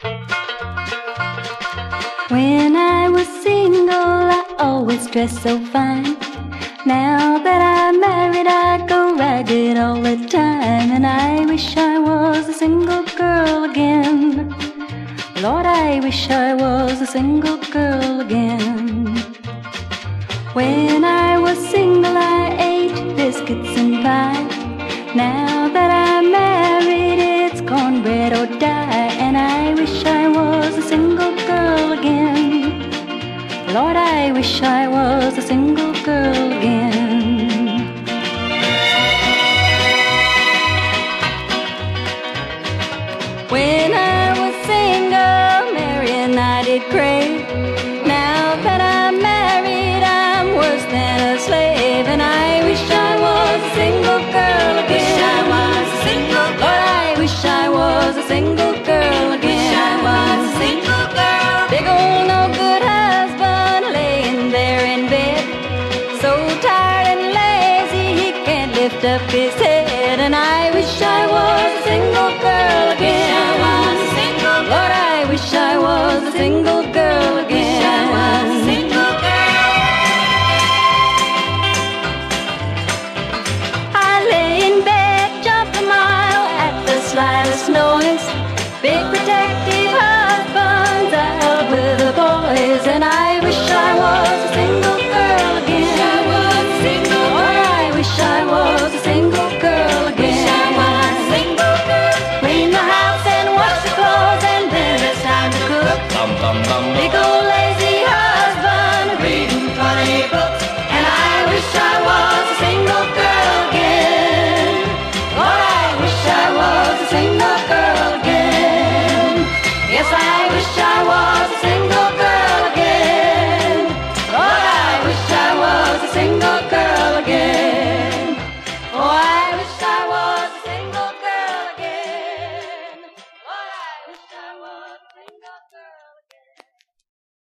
When I was single, I always dressed so fine. Now that I'm married, I go ragged all the time. And I wish I was a single girl again. Lord, I wish I was a single girl again. When I was single, I ate biscuits and pie. Now that I'm married, it's cornbread or die. And I wish I was a single girl again. Lord, I wish I was a single girl again. When I was single, Mary and I did crave. Now that I'm married, I'm worse than a slave. And I wish I was a single girl again. Wish I was a single girl. Lord, I wish I was a single girl again. Wish I was a single girl. Big old no good husband laying there in bed, so tired and lazy he can't lift up his head. And I wish I was a single girl again. Wish I was a single girl. Lord, I wish I was a single girl again. Wish I was a single girl. I lay in bed, jump a mile at the slightest noise. Big protective husbands out with the boys. And I wish